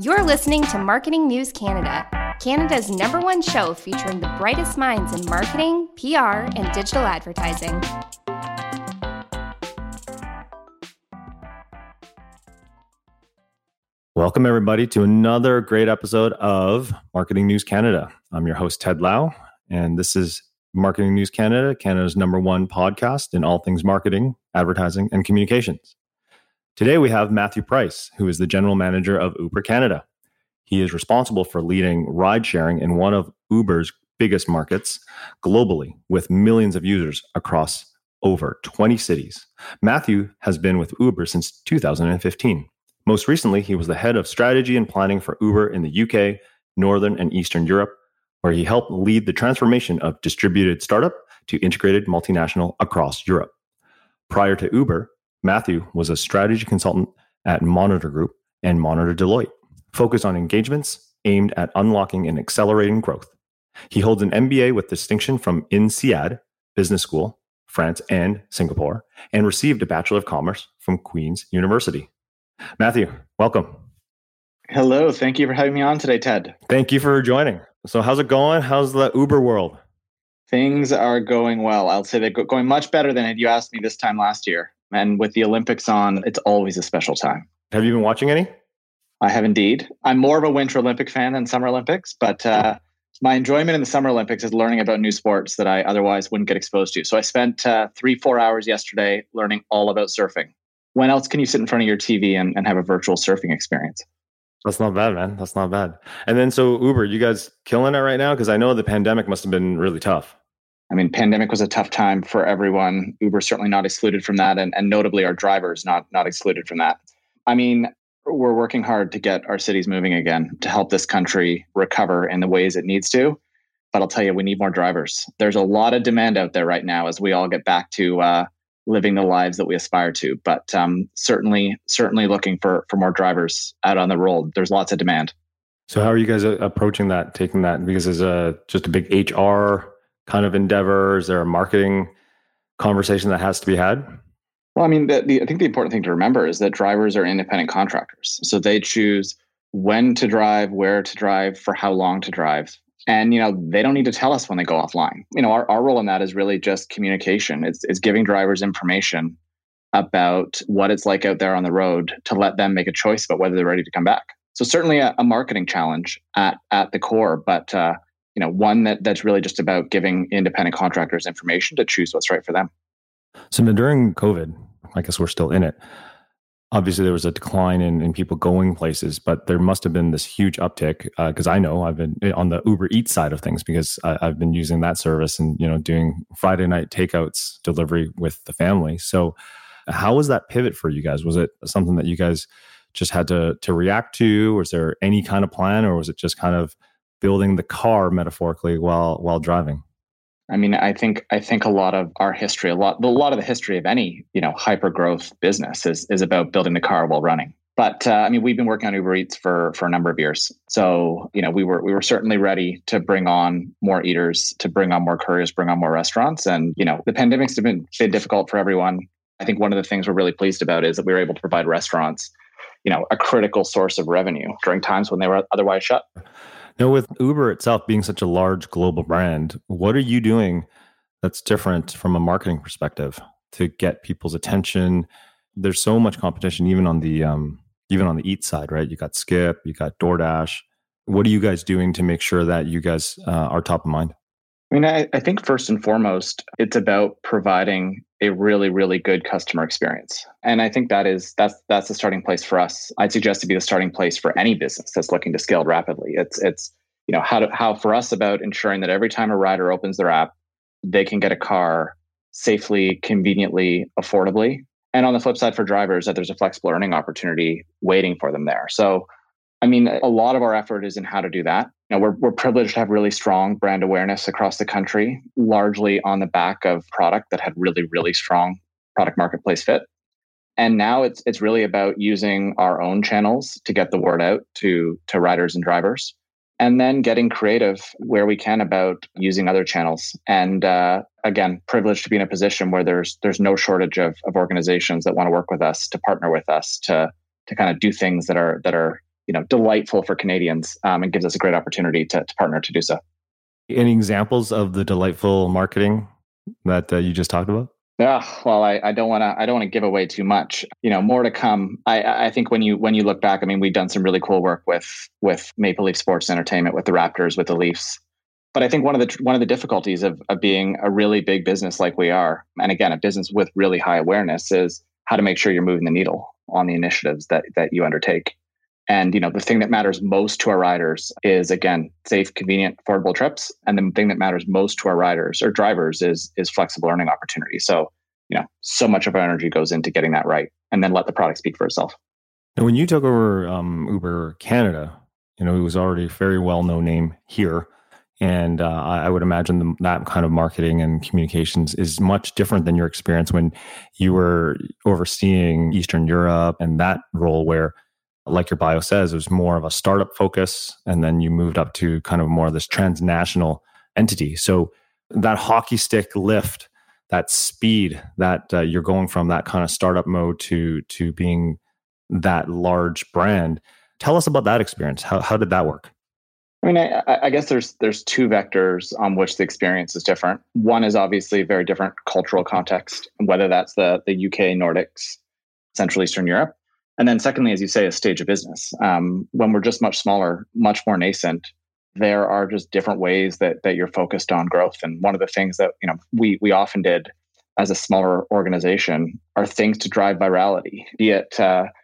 You're listening to Marketing News Canada, Canada's #1 show featuring the brightest minds in marketing, PR, and digital advertising. Welcome, everybody, to another great episode of Marketing News Canada. I'm your host, Ted Lau, and this is Marketing News Canada, Canada's #1 podcast in all things marketing, advertising, and communications. Today, we have Matthew Price, who is the General Manager of Uber Canada. He is responsible for leading ride-sharing in one of Uber's biggest markets globally, with millions of users across over 20 cities. Matthew has been with Uber since 2015. Most recently, he was the head of strategy and planning for Uber in the UK, Northern and Eastern Europe, where he helped lead the transformation of distributed startup to integrated multinational across Europe. Prior to Uber, Matthew was a strategy consultant at Monitor Group and Monitor Deloitte, focused on engagements aimed at unlocking and accelerating growth. He holds an MBA with distinction from INSEAD Business School, France and Singapore, and received a Bachelor of Commerce from Queen's University. Matthew, welcome. Hello. Thank you for having me on today, Ted. Thank you for joining. So how's it going? How's the Uber world? Things are going well. I'll say they're going much better than you asked me this time last year. And with the Olympics on, it's always a special time. Have you been watching any? I have indeed. I'm more of a Winter Olympic fan than Summer Olympics, but my enjoyment in the Summer Olympics is learning about new sports that I otherwise wouldn't get exposed to. So I spent 3-4 hours yesterday learning all about surfing. When else can you sit in front of your TV and have a virtual surfing experience? That's not bad, man. That's not bad. And then, so Uber, you guys killing it right now? Because I know the pandemic must have been really tough. I mean, pandemic was a tough time for everyone. Uber certainly not excluded from that, and notably our drivers not excluded from that. I mean, we're working hard to get our cities moving again, to help this country recover in the ways it needs to. But I'll tell you, we need more drivers. There's a lot of demand out there right now as we all get back to living the lives that we aspire to. But certainly looking for more drivers out on the road. There's lots of demand. So how are you guys approaching that, taking that? Because it's just a big HR kind of endeavor? Is there a marketing conversation that has to be had? Well, I mean, I think the important thing to remember is that drivers are independent contractors. So they choose when to drive, where to drive, for how long to drive. And, they don't need to tell us when they go offline. Our role in that is really just communication. It's giving drivers information about what it's like out there on the road to let them make a choice about whether they're ready to come back. So certainly a marketing challenge at the core, but one that's really just about giving independent contractors information to choose what's right for them. So during COVID, I guess we're still in it. Obviously, there was a decline in people going places, but there must have been this huge uptick because I know I've been on the Uber Eats side of things because I've been using that service and doing Friday night takeouts delivery with the family. So how was that pivot for you guys? Was it something that you guys just had to react to? Was there any kind of plan, or was it just kind of building the car metaphorically while driving? I mean, I think a lot of our history, a lot of the history of any hyper growth business is about building the car while running. But we've been working on Uber Eats for a number of years, so we were certainly ready to bring on more eaters, to bring on more couriers, bring on more restaurants, and the pandemic's been difficult for everyone. I think one of the things we're really pleased about is that we were able to provide restaurants, a critical source of revenue during times when they were otherwise shut. Now, with Uber itself being such a large global brand, what are you doing that's different from a marketing perspective to get people's attention? There's so much competition, even on the Eat side, right? You got Skip, you got DoorDash. What are you guys doing to make sure that you guys are top of mind? I mean, I think first and foremost, it's about providing a really, really good customer experience. And I think that's the starting place for us. I'd suggest to be the starting place for any business that's looking to scale rapidly. It's how for us about ensuring that every time a rider opens their app, they can get a car safely, conveniently, affordably. And on the flip side for drivers, that there's a flexible earning opportunity waiting for them there. So I mean, a lot of our effort is in how to do that. We're privileged to have really strong brand awareness across the country, largely on the back of product that had really, really strong product marketplace fit. And now it's really about using our own channels to get the word out to riders and drivers, and then getting creative where we can about using other channels. And again, privileged to be in a position where there's no shortage of organizations that want to work with us, to partner with us, to kind of do things that are delightful for Canadians, and gives us a great opportunity to partner to do so. Any examples of the delightful marketing that you just talked about? Yeah, well, I don't want to give away too much. More to come. I think when you look back, I mean, we've done some really cool work with Maple Leaf Sports Entertainment, with the Raptors, with the Leafs. But I think one of the difficulties of being a really big business like we are, and again, a business with really high awareness, is how to make sure you're moving the needle on the initiatives that you undertake. And the thing that matters most to our riders is, again, safe, convenient, affordable trips. And the thing that matters most to our riders or drivers is flexible earning opportunities. So, so much of our energy goes into getting that right, and then let the product speak for itself. And when you took over Uber Canada, it was already a very well-known name here. And I would imagine that kind of marketing and communications is much different than your experience when you were overseeing Eastern Europe and that role where, like your bio says, it was more of a startup focus, and then you moved up to kind of more of this transnational entity. So that hockey stick lift, that speed that you're going from that kind of startup mode to being that large brand. Tell us about that experience. How did that work? I mean, I guess there's two vectors on which the experience is different. One is obviously a very different cultural context, whether that's the UK, Nordics, Central Eastern Europe. And then secondly, as you say, a stage of business. When we're just much smaller, much more nascent, there are just different ways that you're focused on growth. And one of the things that we often did as a smaller organization are things to drive virality, be it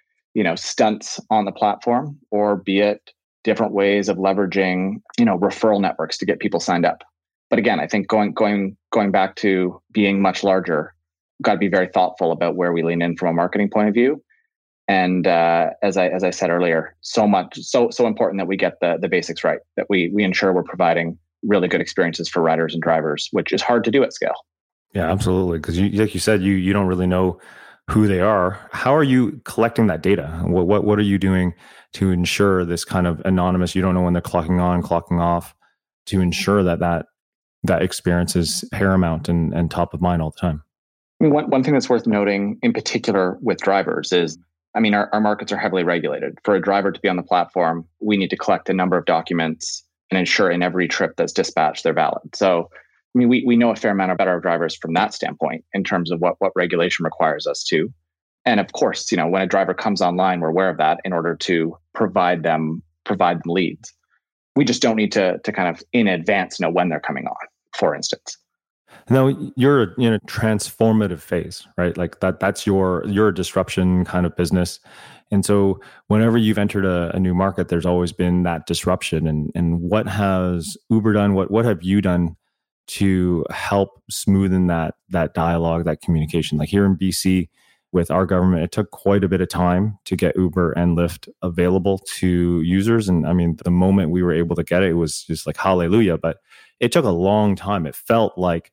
stunts on the platform, or be it different ways of leveraging referral networks to get people signed up. But again, I think going back to being much larger, got to be very thoughtful about where we lean in from a marketing point of view. And as I said earlier, so important that we get the basics right, that we ensure we're providing really good experiences for riders and drivers, which is hard to do at scale. Yeah, absolutely. Because like you said, you don't really know who they are. How are you collecting that data? What are you doing to ensure this kind of anonymous, you don't know when they're clocking on, clocking off, to ensure that experience is paramount and top of mind all the time? I mean, one thing that's worth noting in particular with drivers is, our markets are heavily regulated. For a driver to be on the platform, we need to collect a number of documents and ensure in every trip that's dispatched, they're valid. So, we know a fair amount about our drivers from that standpoint in terms of what regulation requires us to. And of course, when a driver comes online, we're aware of that in order to provide them leads. We just don't need to kind of in advance know when they're coming on, for instance. Now you're in a transformative phase, right? Like that's your disruption kind of business. And so whenever you've entered a new market, there's always been that disruption. And what has Uber done? What have you done to help smoothen that dialogue, that communication? Like here in BC with our government, it took quite a bit of time to get Uber and Lyft available to users. And the moment we were able to get it, it was just like hallelujah. But it took a long time. It felt like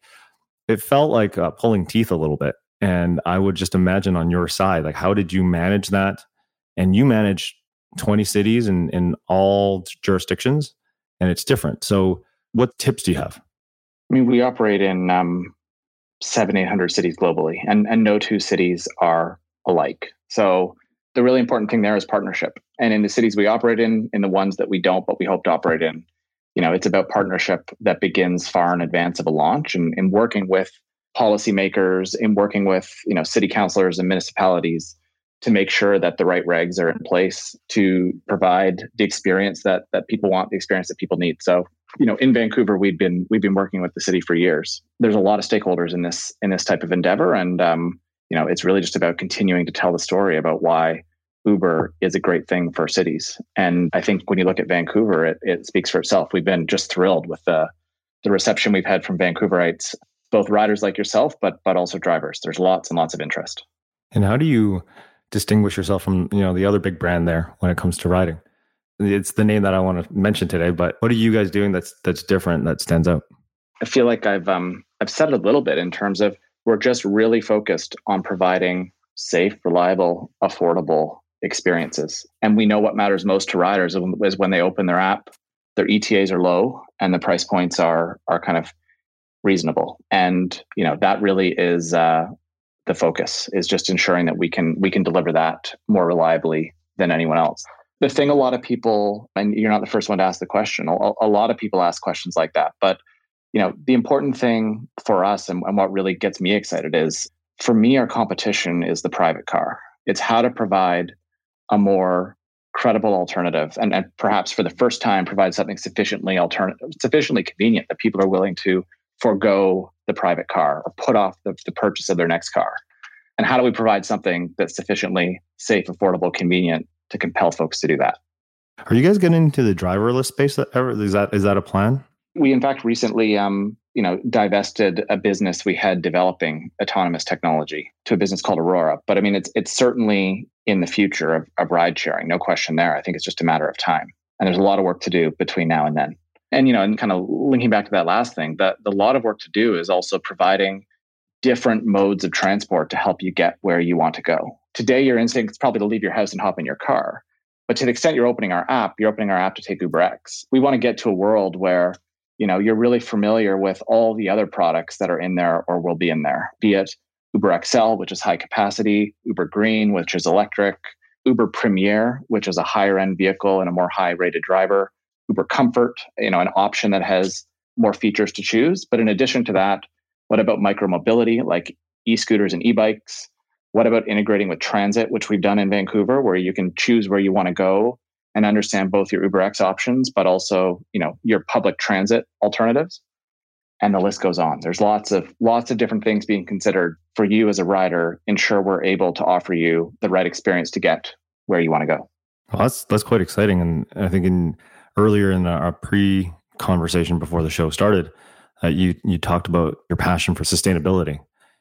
pulling teeth a little bit. And I would just imagine on your side, like, how did you manage that? And you manage 20 cities in all jurisdictions, and it's different. So what tips do you have? We operate in 700-800 cities globally, and no two cities are alike. So the really important thing there is partnership. And in the cities we operate in the ones that we don't, but we hope to operate in, it's about partnership that begins far in advance of a launch, and in working with policymakers, in working with city councilors and municipalities to make sure that the right regs are in place to provide the experience that people want, the experience that people need. So, in Vancouver, we've been working with the city for years. There's a lot of stakeholders in this type of endeavor, and it's really just about continuing to tell the story about why Uber is a great thing for cities. And I think when you look at Vancouver, it speaks for itself. We've been just thrilled with the reception we've had from Vancouverites, both riders like yourself, but also drivers. There's lots and lots of interest. And how do you distinguish yourself from the other big brand there when it comes to riding? It's the name that I want to mention today, but what are you guys doing that's different, that stands out? I feel like I've said it a little bit in terms of we're just really focused on providing safe, reliable, affordable experiences. And we know what matters most to riders is when they open their app, their ETAs are low and the price points are kind of reasonable. And that really is the focus, is just ensuring that we can deliver that more reliably than anyone else. The thing a lot of people, and you're not the first one to ask the question, a lot of people ask questions like that. But, the important thing for us and what really gets me excited is, for me, our competition is the private car. It's how to provide a more credible alternative and perhaps for the first time provide something sufficiently convenient that people are willing to forego the private car or put off the purchase of their next car. And how do we provide something that's sufficiently safe, affordable, convenient to compel folks to do that? Are you guys getting into the driverless space ever? Is that a plan? We, in fact, recently, divested a business we had developing autonomous technology to a business called Aurora. But I mean, it's certainly in the future of ride sharing, no question there. I think it's just a matter of time. And there's a lot of work to do between now and then. And, and kind of linking back to that last thing, the lot of work to do is also providing different modes of transport to help you get where you want to go. Today, your instinct is probably to leave your house and hop in your car. But to the extent you're opening our app to take UberX. We want to get to a world where you're really familiar with all the other products that are in there or will be in there, be it Uber XL, which is high capacity, Uber Green, which is electric, Uber Premier, which is a higher end vehicle and a more high rated driver, Uber Comfort, an option that has more features to choose. But in addition to that, what about micromobility like e-scooters and e-bikes? What about integrating with transit, which we've done in Vancouver, where you can choose where you want to go and understand both your UberX options, but also, your public transit alternatives. And the list goes on. There's lots of different things being considered for you as a rider, ensure we're able to offer you the right experience to get where you want to go. Well, that's quite exciting. And I think earlier in our pre-conversation before the show started, you talked about your passion for sustainability.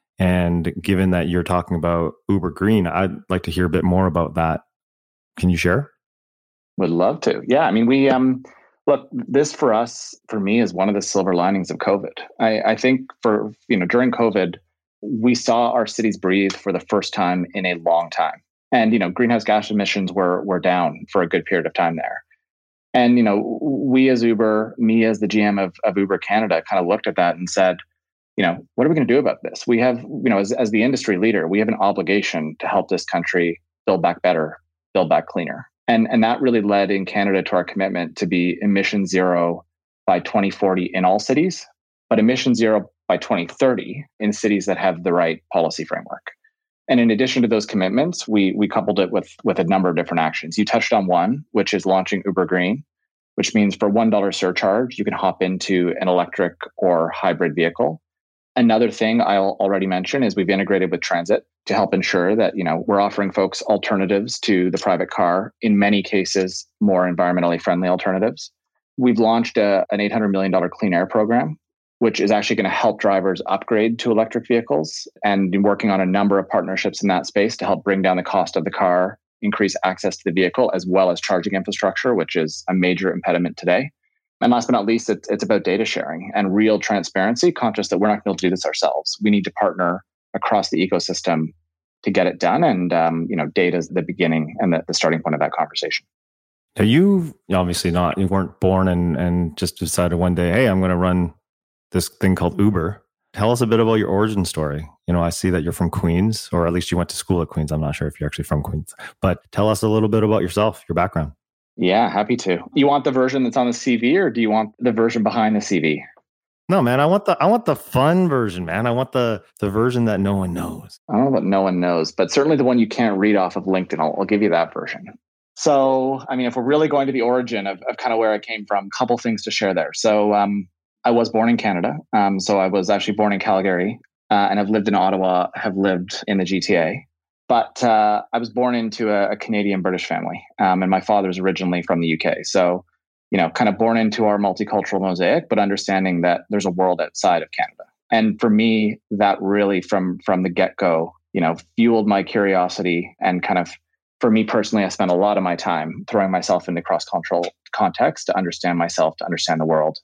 And given that you're talking about Uber Green, I'd like to hear a bit more about that. Can you share? Would love to. Yeah. I mean, we, look, this for me is one of the silver linings of COVID. I think during COVID, we saw our cities breathe for the first time in a long time. And, greenhouse gas emissions were down for a good period of time there. And, we as Uber, me as the GM of Uber Canada kind of looked at that and said, what are we going to do about this? We have, as the industry leader, we have an obligation to help this country build back better, build back cleaner. And that really led in Canada to our commitment to be emission zero by 2040 in all cities, but emission zero by 2030 in cities that have the right policy framework. And in addition to those commitments, we coupled it with a number of different actions. You touched on one, which is launching Uber Green, which means for $1 surcharge, you can hop into an electric or hybrid vehicle. Another thing I'll already mention is we've integrated with transit to help ensure that, we're offering folks alternatives to the private car, in many cases, more environmentally friendly alternatives. We've launched an $800 million clean air program, which is actually going to help drivers upgrade to electric vehicles, and been working on a number of partnerships in that space to help bring down the cost of the car, increase access to the vehicle, as well as charging infrastructure, which is a major impediment today. And last but not least, it's about data sharing and real transparency, conscious that we're not going to be able to do this ourselves. We need to partner across the ecosystem to get it done. And, data is the beginning and the starting point of that conversation. Now, you weren't born and just decided one day, hey, I'm going to run this thing called Uber. Tell us a bit about your origin story. I see that you're from Queens, or at least you went to school at Queens. I'm not sure if you're actually from Queens, but tell us a little bit about yourself, your background. Yeah, happy to. You want the version that's on the CV, or do you want the version behind the CV? No, man, I want the fun version, man. I want the version that no one knows. I don't know what no one knows, but certainly the one you can't read off of LinkedIn. I'll give you that version. So, I mean, if we're really going to the origin of kind of where I came from, a couple things to share there. So I was born in Canada. So I was actually born in Calgary and I've lived in Ottawa, have lived in the GTA. But I was born into a Canadian-British family, and my father was originally from the UK. So, kind of born into our multicultural mosaic, but understanding that there's a world outside of Canada. And for me, that really from the get-go, fueled my curiosity. And kind of, for me personally, I spent a lot of my time throwing myself into cross-cultural context to understand myself, to understand the world.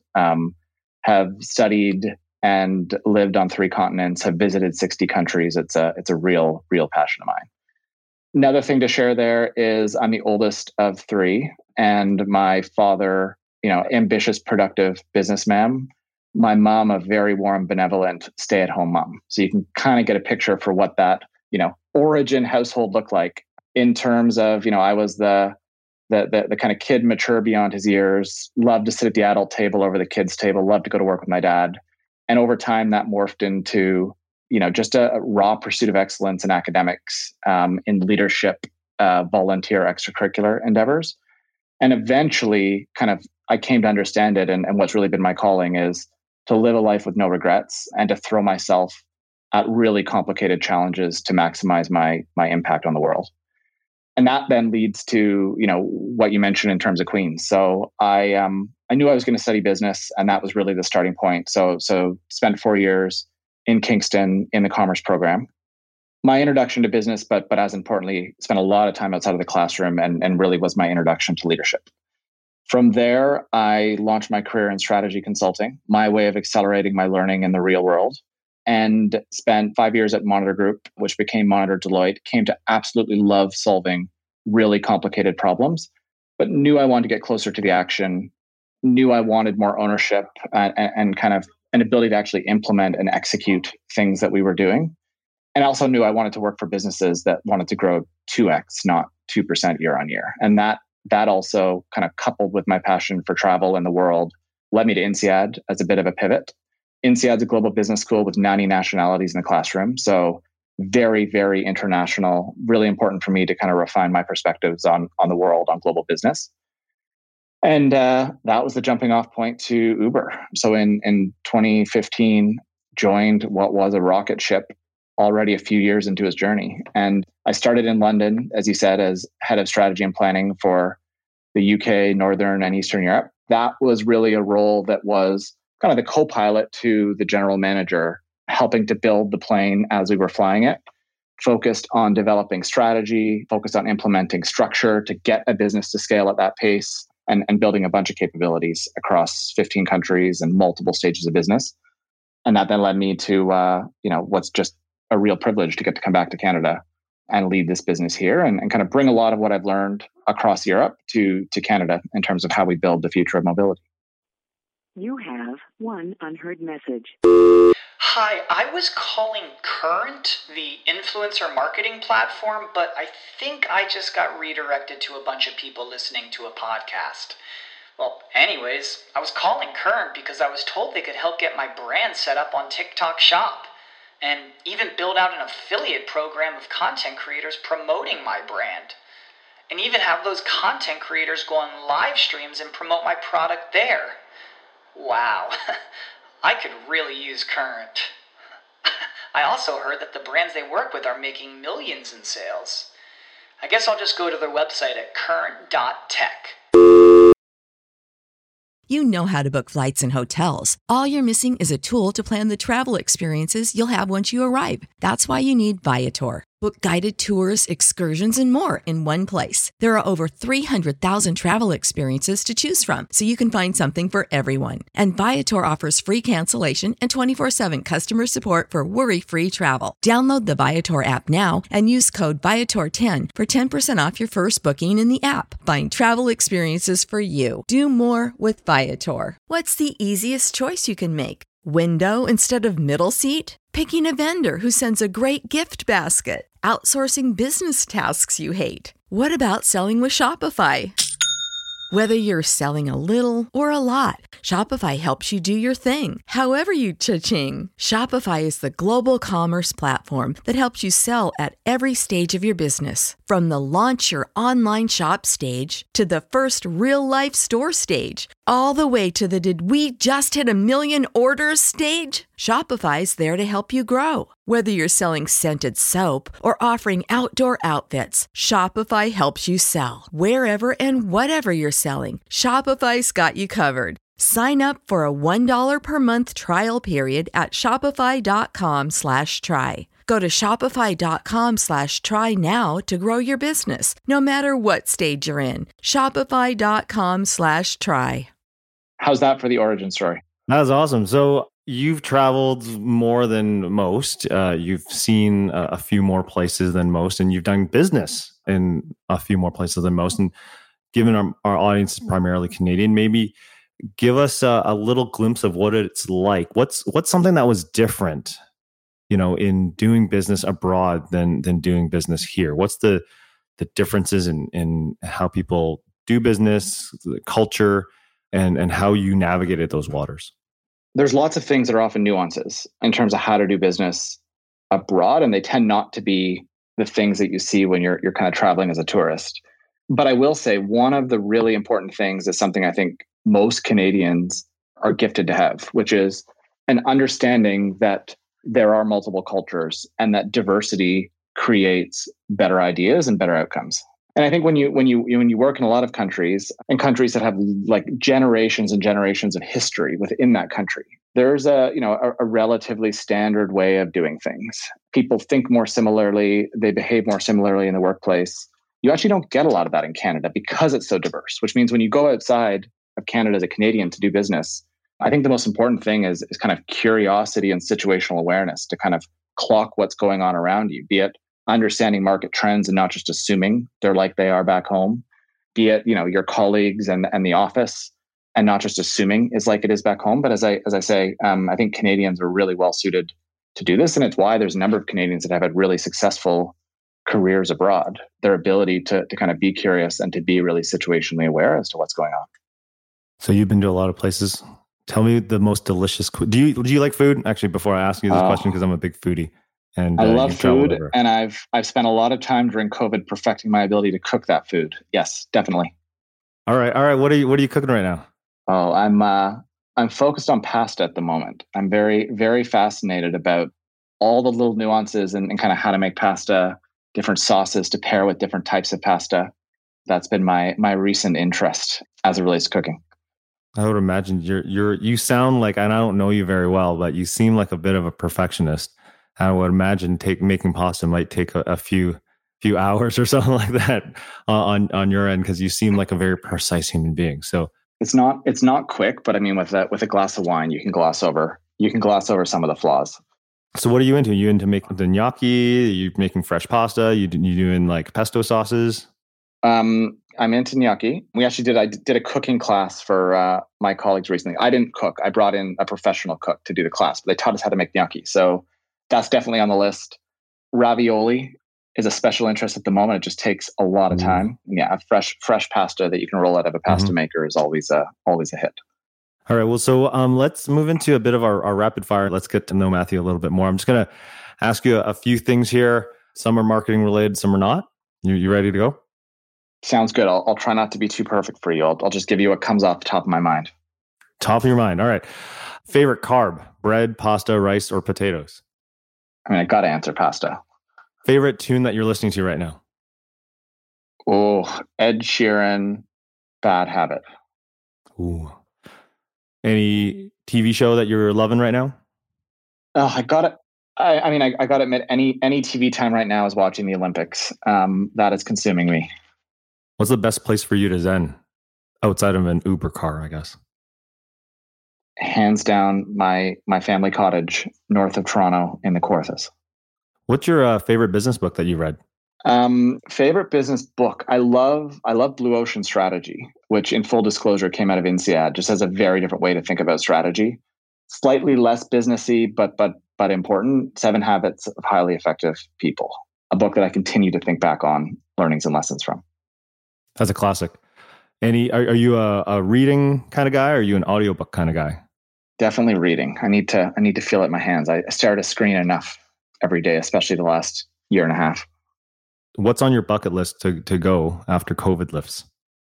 Have studied and lived on 3 continents, have visited 60 countries. It's a real passion of mine. Another thing to share there is I'm the oldest of 3, and my father, ambitious, productive businessman. My mom, a very warm, benevolent, stay-at-home mom. So you can kind of get a picture for what that, origin household looked like in terms of, I was the the kind of kid mature beyond his years, loved to sit at the adult table over the kids' table, loved to go to work with my dad. And over time that morphed into, just a raw pursuit of excellence in academics, in leadership, volunteer extracurricular endeavors. And eventually I came to understand it. And what's really been my calling is to live a life with no regrets and to throw myself at really complicated challenges to maximize my impact on the world. And that then leads to, what you mentioned in terms of Queen's. So I knew I was going to study business, and that was really the starting point. So spent 4 years in Kingston in the commerce program. My introduction to business, but as importantly, spent a lot of time outside of the classroom and really was my introduction to leadership. From there, I launched my career in strategy consulting, my way of accelerating my learning in the real world, and spent 5 years at Monitor Group, which became Monitor Deloitte. Came to absolutely love solving really complicated problems, but knew I wanted to get closer to the action, knew I wanted more ownership and kind of an ability to actually implement and execute things that we were doing. And also knew I wanted to work for businesses that wanted to grow 2x, not 2% year on year. And that also kind of coupled with my passion for travel and the world led me to INSEAD as a bit of a pivot. INSEAD's a global business school with 90 nationalities in the classroom. So very, very international, really important for me to kind of refine my perspectives on the world, on global business. And that was the jumping off point to Uber. So in 2015, joined what was a rocket ship already a few years into his journey. And I started in London, as you said, as head of strategy and planning for the UK, Northern and Eastern Europe. That was really a role that was kind of the co-pilot to the general manager, helping to build the plane as we were flying it, focused on developing strategy, focused on implementing structure to get a business to scale at that pace, and building a bunch of capabilities across 15 countries and multiple stages of business. And that then led me to, what's just a real privilege to get to come back to Canada and lead this business here and kind of bring a lot of what I've learned across Europe to Canada in terms of how we build the future of mobility. You have one unheard message. Hi, I was calling Current, the influencer marketing platform, but I think I just got redirected to a bunch of people listening to a podcast. Well, anyways, I was calling Current because I was told they could help get my brand set up on TikTok Shop and even build out an affiliate program of content creators promoting my brand. And even have those content creators go on live streams and promote my product there. Wow, I could really use Current. I also heard that the brands they work with are making millions in sales. I guess I'll just go to their website at current.tech. You know how to book flights and hotels. All you're missing is a tool to plan the travel experiences you'll have once you arrive. That's why you need Viator. Book guided tours, excursions, and more in one place. There are over 300,000 travel experiences to choose from, so you can find something for everyone. And Viator offers free cancellation and 24/7 customer support for worry-free travel. Download the Viator app now and use code Viator10 for 10% off your first booking in the app. Find travel experiences for you. Do more with Viator. What's the easiest choice you can make? Window instead of middle seat? Picking a vendor who sends a great gift basket? Outsourcing business tasks you hate? What about selling with Shopify? Whether you're selling a little or a lot, Shopify helps you do your thing, however you cha-ching. Shopify is the global commerce platform that helps you sell at every stage of your business. From the launch your online shop stage to the first real-life store stage, all the way to the did we just hit 1 million orders stage? Shopify's there to help you grow. Whether you're selling scented soap or offering outdoor outfits, Shopify helps you sell. Wherever and whatever you're selling, Shopify's got you covered. Sign up for a $1 per month trial period at shopify.com/try. Go to shopify.com/try now to grow your business, no matter what stage you're in. Shopify.com/try. How's that for the origin story? That's awesome. So you've traveled more than most. You've seen a few more places than most, and you've done business in a few more places than most. And given our audience is primarily Canadian, maybe give us a little glimpse of what it's like. What's something that was different, in doing business abroad than doing business here? What's the differences in how people do business, the culture, and how you navigated those waters? There's lots of things that are often nuances in terms of how to do business abroad, and they tend not to be the things that you see when you're kind of traveling as a tourist. But I will say one of the really important things is something I think most Canadians are gifted to have, which is an understanding that there are multiple cultures and that diversity creates better ideas and better outcomes. And I think when you work in a lot of countries and countries that have like generations and generations of history within that country, there's a relatively standard way of doing things. People think more similarly, they behave more similarly in the workplace. You actually don't get a lot of that in Canada because it's so diverse, which means when you go outside of Canada as a Canadian to do business, I think the most important thing is kind of curiosity and situational awareness to kind of clock what's going on around you, be it understanding market trends and not just assuming they're like they are back home, be it, your colleagues and the office and not just assuming is like it is back home. But as I say, I think Canadians are really well suited to do this. And it's why there's a number of Canadians that have had really successful careers abroad, their ability to kind of be curious and to be really situationally aware as to what's going on. So you've been to a lot of places. Tell me the most delicious. Do you like food? Actually, before I ask you this question, because I'm a big foodie. And I love food, and I've spent a lot of time during COVID perfecting my ability to cook that food. Yes, definitely. All right. What are you cooking right now? Oh, I'm focused on pasta at the moment. I'm very, very fascinated about all the little nuances and kind of how to make pasta, different sauces to pair with different types of pasta. That's been my recent interest as it relates to cooking. I would imagine you sound like, and I don't know you very well, but you seem like a bit of a perfectionist. I would imagine making pasta might take a few hours or something like that on your end, because you seem like a very precise human being. So it's not quick, but I mean, with a glass of wine, you can gloss over some of the flaws. So what are you into? Are you into making the gnocchi? Are you making fresh pasta? You doing like pesto sauces? I'm into gnocchi. I did a cooking class for my colleagues recently. I didn't cook. I brought in a professional cook to do the class, but they taught us how to make gnocchi. So that's definitely on the list. Ravioli is a special interest at the moment. It just takes a lot of time. Yeah, fresh pasta that you can roll out of a pasta maker is always a hit. All right. Well, so let's move into a bit of our rapid fire. Let's get to know Matthew a little bit more. I'm just going to ask you a few things here. Some are marketing related, some are not. You ready to go? Sounds good. I'll try not to be too perfect for you. I'll just give you what comes off the top of my mind. Top of your mind. All right. Favorite carb: bread, pasta, rice, or potatoes? I mean, I got to answer pasta. Favorite tune that you're listening to right now? Oh, Ed Sheeran, Bad Habit. Ooh. Any TV show that you're loving right now? Oh, I got it. I got to admit, any TV time right now is watching the Olympics. That is consuming me. What's the best place for you to zen outside of an Uber car, I guess? Hands down, my family cottage north of Toronto in the Kawarthas. What's your favorite business book that you read? Favorite business book. I love Blue Ocean Strategy, which in full disclosure came out of INSEAD, just has a very different way to think about strategy. Slightly less businessy, but important. 7 Habits of Highly Effective People. A book that I continue to think back on learnings and lessons from. That's a classic. Are you a reading kind of guy, or are you an audiobook kind of guy? Definitely reading. I need to feel it in my hands. I stare at a screen enough every day, especially the last year and a half. What's on your bucket list to go after COVID lifts?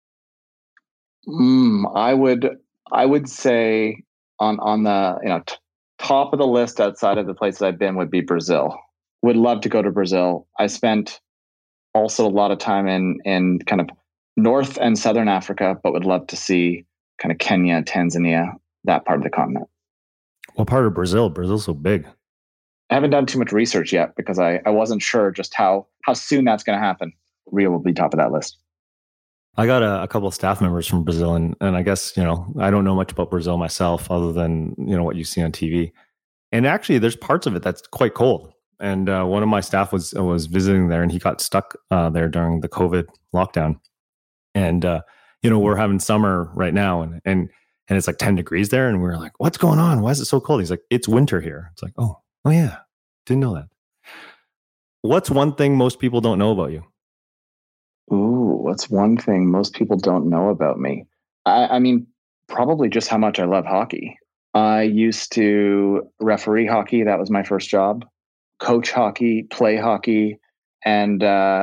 I would say on the top of the list outside of the places I've been would be Brazil. Would love to go to Brazil. I spent also a lot of time in kind of North and Southern Africa, but would love to see kind of Kenya, Tanzania, that part of the continent. What part of Brazil? Brazil's so big. I haven't done too much research yet because I wasn't sure just how soon that's going to happen. Rio will be top of that list. I got a couple of staff members from Brazil, and I guess, I don't know much about Brazil myself other than, what you see on TV. And actually, there's parts of it that's quite cold. And one of my staff was visiting there, and he got stuck there during the COVID lockdown. And, we're having summer right now, and it's like 10 degrees there. And we were like, what's going on? Why is it so cold? He's like, it's winter here. It's like, oh yeah, didn't know that. What's one thing most people don't know about you? Ooh, what's one thing most people don't know about me? I mean, probably just how much I love hockey. I used to referee hockey. That was my first job. Coach hockey, play hockey. And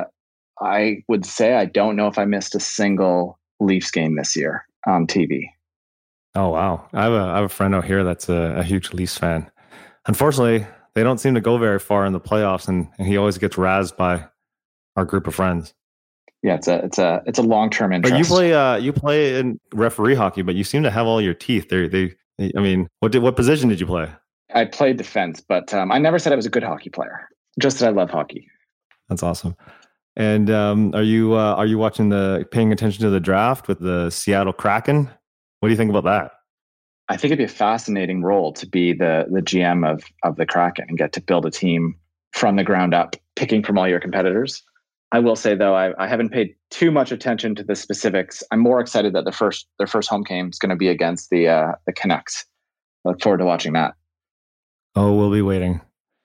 I would say I don't know if I missed a single Leafs game this year on TV. Oh, wow. I have a friend out here that's a huge Leafs fan. Unfortunately, they don't seem to go very far in the playoffs, and he always gets razzed by our group of friends. Yeah, it's a long-term interest. But you play in referee hockey, but you seem to have all your teeth. I mean, what position did you play? I played defense, but I never said I was a good hockey player. Just that I love hockey. That's awesome. And are you paying attention to the draft with the Seattle Kraken? What do you think about that? I think it'd be a fascinating role to be the GM of the Kraken and get to build a team from the ground up, picking from all your competitors. I will say, though, I haven't paid too much attention to the specifics. I'm more excited that their first home game is going to be against the Canucks. I look forward to watching that. Oh, we'll be waiting.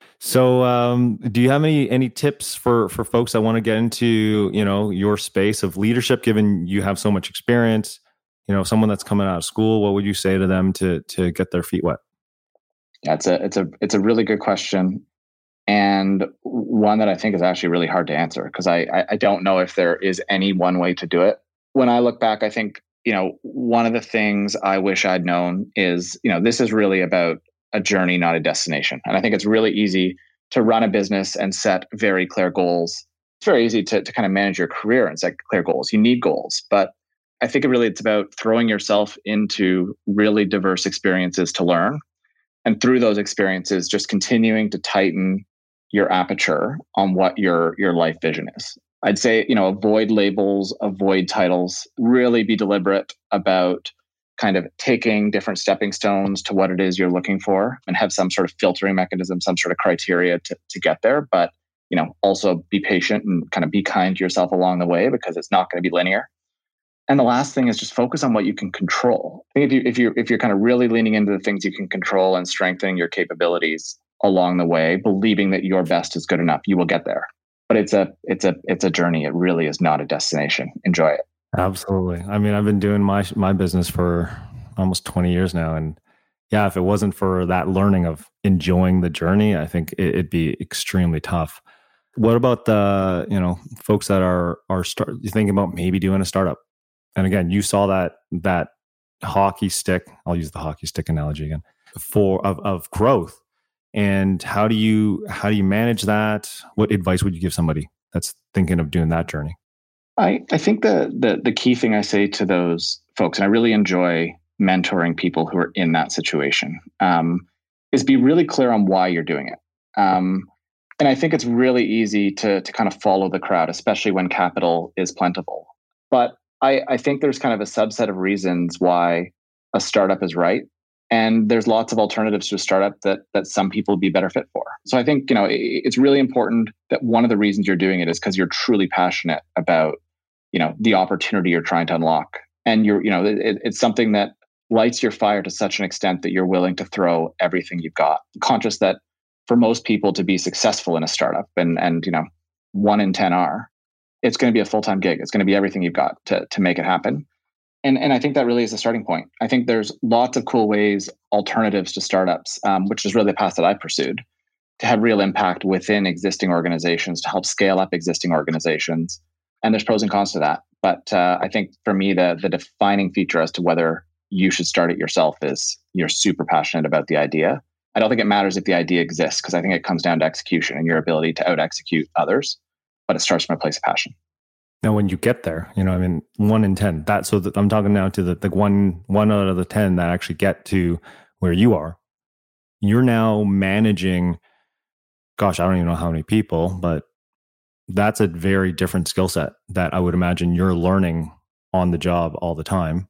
So, do you have any tips for folks that want to get into your space of leadership? Given you have so much experience, someone that's coming out of school, what would you say to them to get their feet wet? Yeah, it's a really good question. And one that I think is actually really hard to answer because I don't know if there is any one way to do it. When I look back, I think, one of the things I wish I'd known is, this is really about a journey, not a destination. And I think it's really easy to run a business and set very clear goals. It's very easy to kind of manage your career and set clear goals. You need goals. But I think it's about throwing yourself into really diverse experiences to learn. And through those experiences, just continuing to tighten your aperture on what your life vision is. I'd say, avoid labels, avoid titles, really be deliberate about kind of taking different stepping stones to what it is you're looking for and have some sort of filtering mechanism, some sort of criteria to get there. But, also be patient and kind of be kind to yourself along the way because it's not going to be linear. And the last thing is just focus on what you can control. I think if you're kind of really leaning into the things you can control and strengthening your capabilities along the way, believing that your best is good enough, you will get there. But it's a journey. It really is not a destination. Enjoy it. Absolutely. I mean, I've been doing my business for almost 20 years now, and yeah, if it wasn't for that learning of enjoying the journey, I think it'd be extremely tough. What about the folks that are thinking about maybe doing a startup? And again, you saw that hockey stick. I'll use the hockey stick analogy again of growth. And how do you manage that? What advice would you give somebody that's thinking of doing that journey? I think the key thing I say to those folks, and I really enjoy mentoring people who are in that situation, is be really clear on why you're doing it. And I think it's really easy to kind of follow the crowd, especially when capital is plentiful. But I think there's kind of a subset of reasons why a startup is right. And there's lots of alternatives to a startup that some people would be better fit for. So I think, it's really important that one of the reasons you're doing it is because you're truly passionate about, the opportunity you're trying to unlock. And it's something that lights your fire to such an extent that you're willing to throw everything you've got. Conscious that for most people to be successful in a startup, and 1 in 10 are, it's going to be a full-time gig. It's going to be everything you've got to make it happen. And I think that really is the starting point. I think there's lots of cool ways, alternatives to startups, which is really the path that I pursued, to have real impact within existing organizations, to help scale up existing organizations. And there's pros and cons to that. But I think for me, the defining feature as to whether you should start it yourself is you're super passionate about the idea. I don't think it matters if the idea exists, because I think it comes down to execution and your ability to out-execute others. But it starts from a place of passion. Now, when you get there, 1 in 10. I'm talking now to the one out of the 10 that actually get to where you are. You're now managing, gosh, I don't even know how many people, but that's a very different skill set that I would imagine you're learning on the job all the time.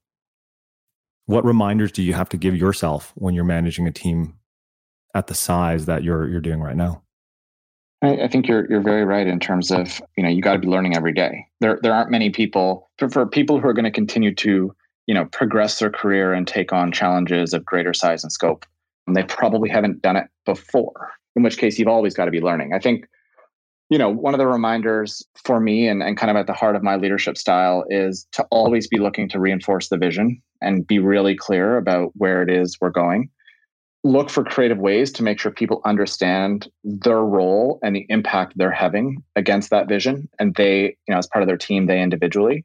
What reminders do you have to give yourself when you're managing a team at the size that you're doing right now? I think you're very right in terms of, you got to be learning every day. There aren't many people, for people who are going to continue to, progress their career and take on challenges of greater size and scope. And they probably haven't done it before, in which case you've always got to be learning. I think One of the reminders for me and kind of at the heart of my leadership style is to always be looking to reinforce the vision and be really clear about where it is we're going. Look for creative ways to make sure people understand their role and the impact they're having against that vision. And they, as part of their team, they individually.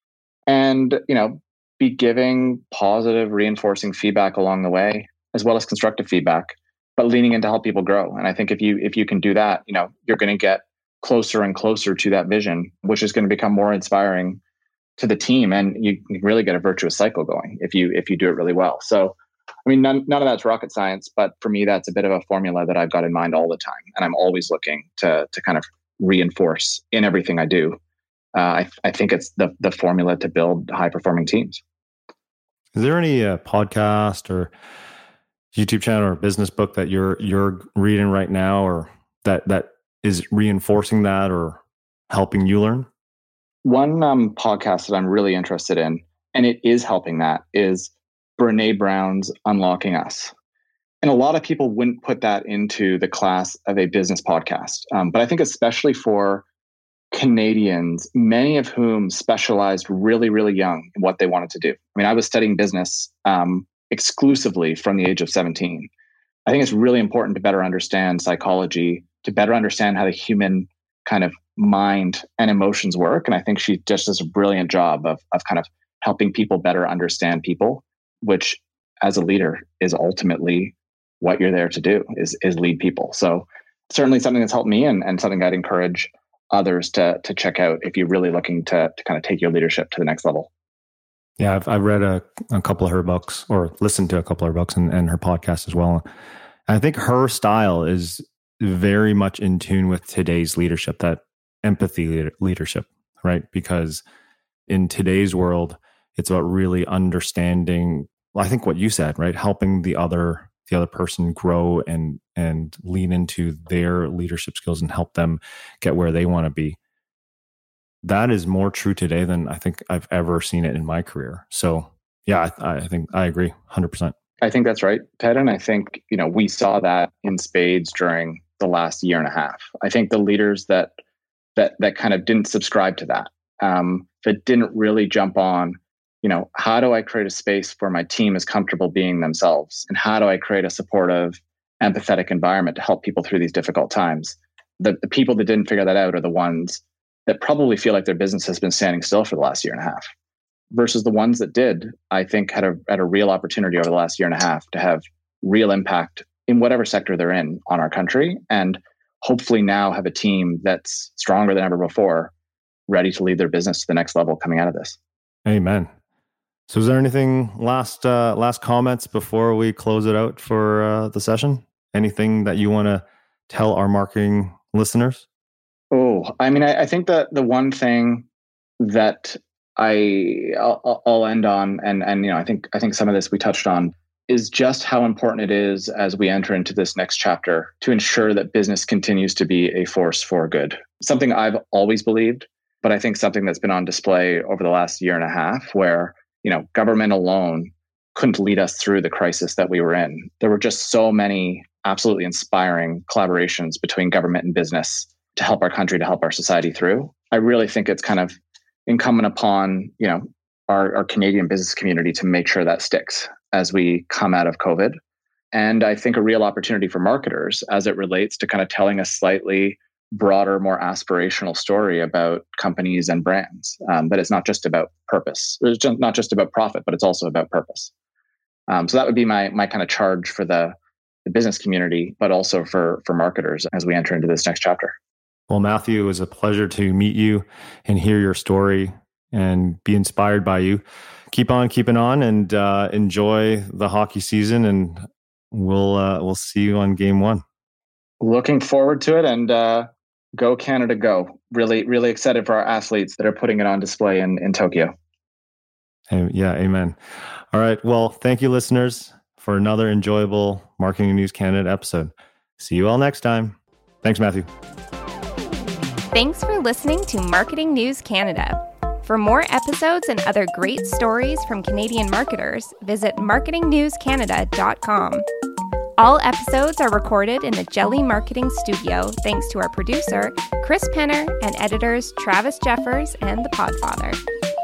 And, be giving positive, reinforcing feedback along the way, as well as constructive feedback, but leaning in to help people grow. And I think if you can do that, you're going to get closer and closer to that vision, which is going to become more inspiring to the team. And you really get a virtuous cycle going if you do it really well. So, none of that's rocket science, but for me, that's a bit of a formula that I've got in mind all the time. And I'm always looking to kind of reinforce in everything I do. I think it's the formula to build high-performing teams. Is there any podcast or YouTube channel or business book that you're reading right now, or that is reinforcing that or helping you learn? One podcast that I'm really interested in, and it is helping that, is Brené Brown's Unlocking Us. And a lot of people wouldn't put that into the class of a business podcast. But I think especially for Canadians, many of whom specialized really, really young in what they wanted to do. I was studying business exclusively from the age of 17. I think it's really important to better understand psychology, to better understand how the human kind of mind and emotions work. And I think she just does a brilliant job of kind of helping people better understand people, which as a leader is ultimately what you're there to do, is lead people. So certainly something that's helped me and something I'd encourage others to check out if you're really looking to kind of take your leadership to the next level. Yeah, I've read a couple of her books, or listened to a couple of her books and her podcast as well. And I think her style is very much in tune with today's leadership, that empathy leadership, right? Because in today's world, it's about really understanding, I think what you said, right? Helping the other person grow and lean into their leadership skills and help them get where they want to be. That is more true today than I think I've ever seen it in my career. So yeah, I think I agree 100%. I think that's right, Ted. And I think, we saw that in spades during the last year and a half. I think the leaders that kind of didn't subscribe to that, that didn't really jump on, how do I create a space where my team is comfortable being themselves? And how do I create a supportive, empathetic environment to help people through these difficult times? The people that didn't figure that out are the ones that probably feel like their business has been standing still for the last year and a half, versus the ones that did, I think, had a real opportunity over the last year and a half to have real impact in whatever sector they're in on our country, and hopefully now have a team that's stronger than ever before, ready to lead their business to the next level coming out of this. Amen. So is there anything last comments before we close it out for the session? Anything that you want to tell our marketing listeners? I think that the one thing that I'll end on, and I think some of this we touched on, is just how important it is as we enter into this next chapter to ensure that business continues to be a force for good. Something I've always believed, but I think something that's been on display over the last year and a half, where government alone couldn't lead us through the crisis that we were in. There were just so many absolutely inspiring collaborations between government and business to help our country, to help our society through. I really think it's kind of incumbent upon, our Canadian business community to make sure that sticks as we come out of COVID. And I think a real opportunity for marketers as it relates to kind of telling a slightly broader, more aspirational story about companies and brands, that it's not just about purpose. It's not just about profit, but it's also about purpose. So that would be my kind of charge for the business community, but also for marketers as we enter into this next chapter. Well, Matthew, it was a pleasure to meet you and hear your story and be inspired by you. Keep on keeping on, and enjoy the hockey season, and we'll see you on game 1. Looking forward to it, and go Canada, go. Really, really excited for our athletes that are putting it on display in Tokyo. Yeah, amen. All right. Well, thank you, listeners, for another enjoyable Marketing News Canada episode. See you all next time. Thanks, Matthew. Thanks for listening to Marketing News Canada. For more episodes and other great stories from Canadian marketers, visit marketingnewscanada.com. All episodes are recorded in the Jelly Marketing Studio thanks to our producer, Chris Penner, and editors Travis Jeffers and The Podfather.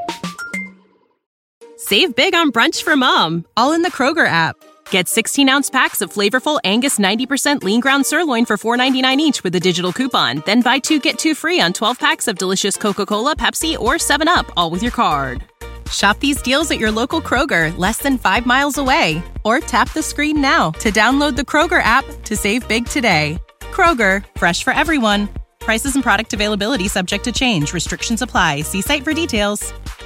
Save big on brunch for mom, all in the Kroger app. Get 16-ounce packs of flavorful Angus 90% lean ground sirloin for $4.99 each with a digital coupon. Then buy 2, get 2 free on 12 packs of delicious Coca-Cola, Pepsi, or 7UP, all with your card. Shop these deals at your local Kroger, less than 5 miles away. Or tap the screen now to download the Kroger app to save big today. Kroger, fresh for everyone. Prices and product availability subject to change. Restrictions apply. See site for details.